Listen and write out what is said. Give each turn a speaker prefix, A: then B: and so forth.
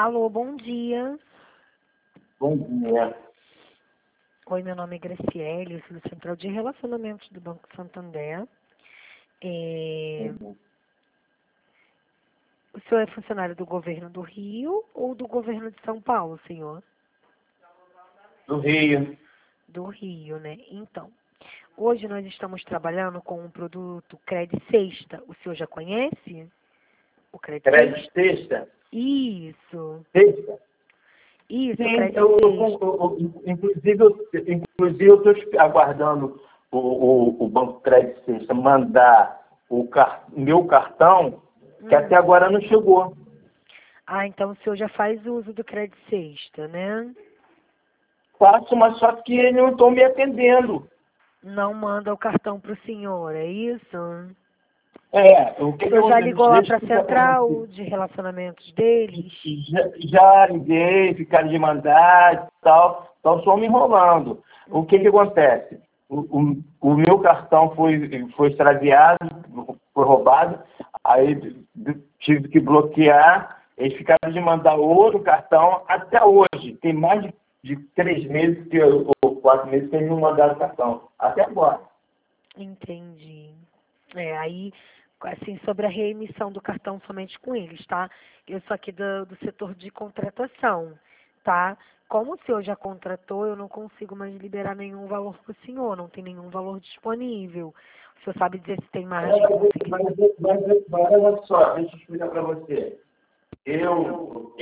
A: Alô, bom dia.
B: Bom dia.
A: Oi, meu nome é Graciele, eu sou do Central de Relacionamentos do Banco Santander. O senhor é funcionário do governo do Rio ou do governo de São Paulo, senhor?
B: Do Rio.
A: Do Rio, né? Então, hoje nós estamos trabalhando com um produto Cred Sexta. O senhor já conhece o Cred
B: Crédito
A: Sexta?
B: sexta?
A: Isso.
B: Sexta?
A: Isso,
B: Sim,
A: Cred Sexta.
B: inclusive eu estou aguardando o Banco Crédito Sexta mandar meu cartão, que até agora não chegou.
A: Ah, então o senhor já faz uso do Cred Sexta, né?
B: Faço, mas só que eles não estão me atendendo.
A: Não manda o cartão para o senhor, é isso?
B: O
A: O
B: que
A: senhor já
B: acontece?
A: ligou lá
B: Deixa
A: para
B: eu
A: a
B: explicar para
A: central
B: você.
A: de relacionamentos deles?
B: Já liguei, ficaram de mandar e tal, então só me enrolando. O que acontece? O meu cartão foi extraviado, foi roubado, aí tive que bloquear, eles ficaram de mandar outro cartão até hoje. Tem mais de 3 meses ou 4 meses que eles não mandaram o cartão, até agora.
A: Entendi. Aí, assim, sobre a reemissão do cartão somente com eles, tá? Eu sou aqui do setor de contratação, tá? Como o senhor já contratou, eu não consigo mais liberar nenhum valor para o senhor, não tem nenhum valor disponível. O senhor sabe dizer se tem margem de conseguir?
B: Mas olha só, deixa eu explicar para você. Eu